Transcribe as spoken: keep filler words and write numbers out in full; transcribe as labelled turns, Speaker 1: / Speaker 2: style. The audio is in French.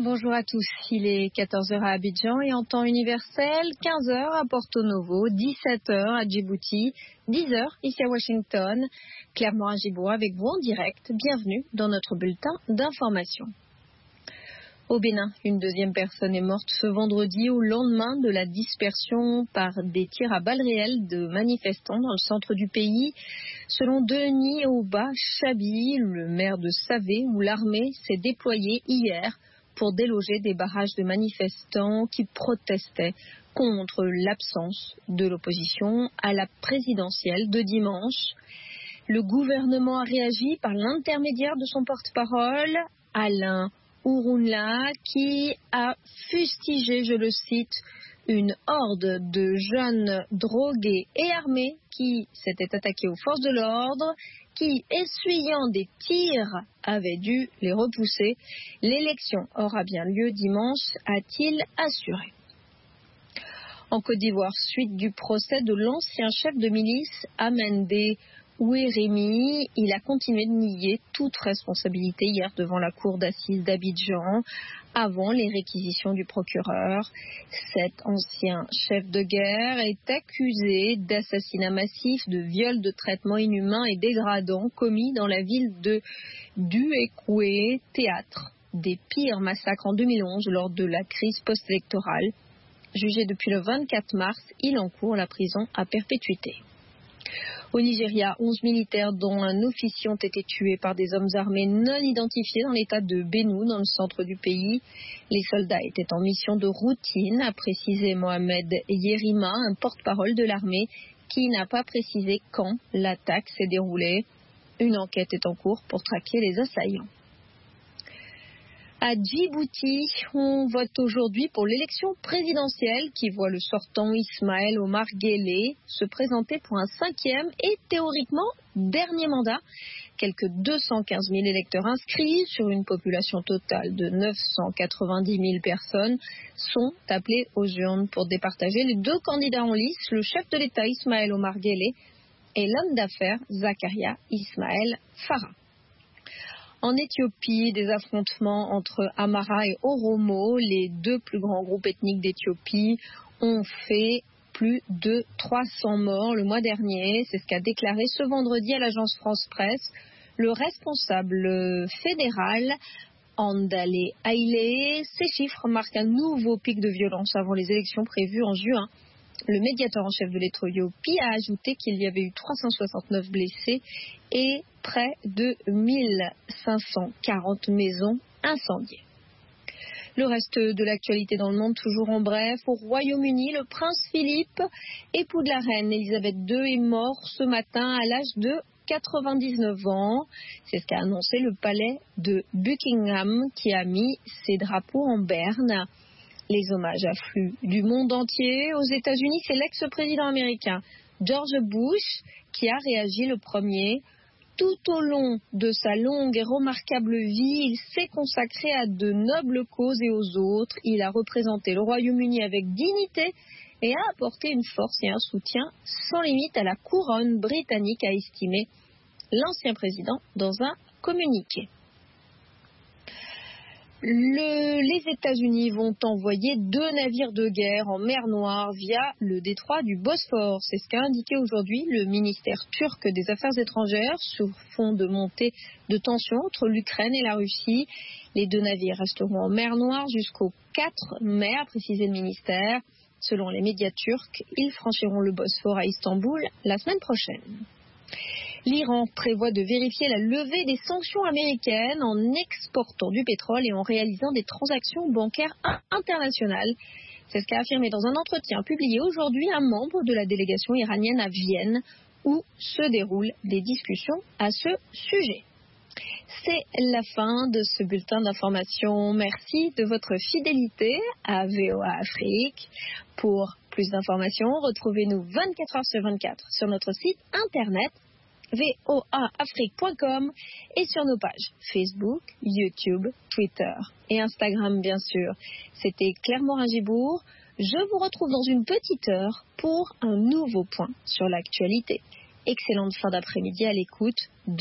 Speaker 1: Bonjour à tous, il est quatorze heures à Abidjan et en temps universel, quinze heures à Porto Novo, dix-sept heures à Djibouti, dix heures ici à Washington. Claire Morin-Gibault avec vous en direct. Bienvenue dans notre bulletin d'information. Au Bénin, une deuxième personne est morte ce vendredi au lendemain de la dispersion par des tirs à balles réelles de manifestants dans le centre du pays. Selon Denis Oba Chabi, le maire de Savé, où l'armée s'est déployée hier pour déloger des barrages de manifestants qui protestaient contre l'absence de l'opposition à la présidentielle de dimanche. Le gouvernement a réagi par l'intermédiaire de son porte-parole, Alain Ourounla, qui a fustigé, je le cite, une horde de jeunes drogués et armés qui s'étaient attaqués aux forces de l'ordre, qui, essuyant des tirs, avaient dû les repousser. L'élection aura bien lieu dimanche, a-t-il assuré. En Côte d'Ivoire, suite du procès de l'ancien chef de milice Amendé Ouérémy, il a continué de nier toute responsabilité hier devant la cour d'assises d'Abidjan, avant les réquisitions du procureur. Cet ancien chef de guerre est accusé d'assassinat massif, de viol, de traitement inhumain et dégradant commis dans la ville de Duékoué, théâtre des pires massacres en deux mille onze lors de la crise post-électorale. Jugé depuis le vingt-quatre mars, il encourt la prison à perpétuité. Au Nigeria, onze militaires dont un officier ont été tués par des hommes armés non identifiés dans l'état de Benue, dans le centre du pays. Les soldats étaient en mission de routine, a précisé Mohamed Yerima, un porte-parole de l'armée, qui n'a pas précisé quand l'attaque s'est déroulée. Une enquête est en cours pour traquer les assaillants. À Djibouti, on vote aujourd'hui pour l'élection présidentielle qui voit le sortant Ismaël Omar Guelleh se présenter pour un cinquième et théoriquement dernier mandat. Quelques deux cent quinze mille électeurs inscrits sur une population totale de neuf cent quatre-vingt-dix mille personnes sont appelés aux urnes pour départager les deux candidats en lice, le chef de l'État Ismaël Omar Guelleh et l'homme d'affaires Zakaria Ismaël Farah. En Éthiopie, des affrontements entre Amhara et Oromo, les deux plus grands groupes ethniques d'Éthiopie, ont fait plus de trois cents morts le mois dernier. C'est ce qu'a déclaré ce vendredi à l'agence France Presse le responsable fédéral Andale Haile. Ces chiffres marquent un nouveau pic de violence avant les élections prévues en juin. Le médiateur en chef de l'Éthiopie a ajouté qu'il y avait eu trois cent soixante-neuf blessés et près de mille cinq cent quarante maisons incendiées. Le reste de l'actualité dans le monde, toujours en bref. Au Royaume-Uni, le prince Philippe, époux de la reine Elisabeth deux, est mort ce matin à l'âge de quatre-vingt-dix-neuf ans. C'est ce qu'a annoncé le palais de Buckingham qui a mis ses drapeaux en berne. Les hommages affluent du monde entier. Aux États-Unis, c'est l'ex-président américain George Bush qui a réagi le premier. Tout au long de sa longue et remarquable vie, il s'est consacré à de nobles causes et aux autres. Il a représenté le Royaume-Uni avec dignité et a apporté une force et un soutien sans limite à la couronne britannique, a estimé l'ancien président dans un communiqué. Le, les États-Unis vont envoyer deux navires de guerre en mer Noire via le détroit du Bosphore. C'est ce qu'a indiqué aujourd'hui le ministère turc des Affaires étrangères sur fond de montée de tensions entre l'Ukraine et la Russie. Les deux navires resteront en mer Noire jusqu'au quatre mai, a précisé le ministère. Selon les médias turcs, ils franchiront le Bosphore à Istanbul la semaine prochaine. L'Iran prévoit de vérifier la levée des sanctions américaines en exportant du pétrole et en réalisant des transactions bancaires internationales. C'est ce qu'a affirmé dans un entretien publié aujourd'hui un membre de la délégation iranienne à Vienne, où se déroulent des discussions à ce sujet. C'est la fin de ce bulletin d'information. Merci de votre fidélité à V O A Afrique. Pour plus d'informations, retrouvez-nous vingt-quatre heures sur vingt-quatre sur notre site internet v o a afrique point com et sur nos pages Facebook, YouTube, Twitter et Instagram bien sûr. C'était Claire Morin-Gibault. Je vous retrouve dans une petite heure pour un nouveau point sur l'actualité. Excellente fin d'après-midi à l'écoute de